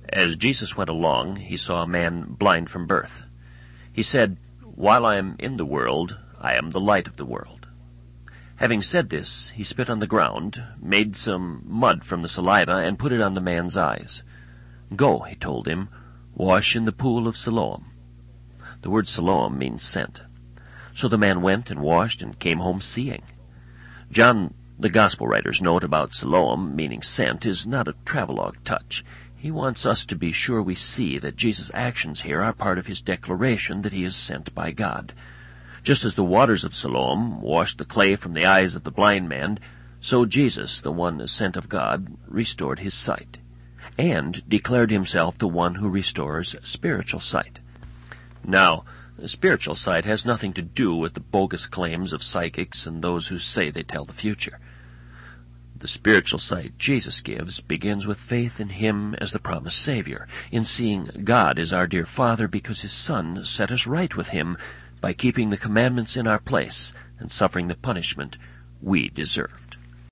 As Jesus went along, he saw a man blind from birth. He said, "While I am in the world, I am the light of the world." Having said this, he spit on the ground, made some mud from the saliva, and put it on the man's eyes. "Go," he told him, "wash in the pool of Siloam." The word Siloam means sent. So the man went and washed and came home seeing. John, the Gospel writer's note about Siloam, meaning sent, is not a travelogue touch. He wants us to be sure we see that Jesus' actions here are part of his declaration that he is sent by God. Just as the waters of Siloam washed the clay from the eyes of the blind man, so Jesus, the one sent of God, restored his sight, and declared himself the one who restores spiritual sight. Now, spiritual sight has nothing to do with the bogus claims of psychics and those who say they tell the future. The spiritual sight Jesus gives begins with faith in him as the promised Savior, in seeing God as our dear Father because his Son set us right with him by keeping the commandments in our place and suffering the punishment we deserve.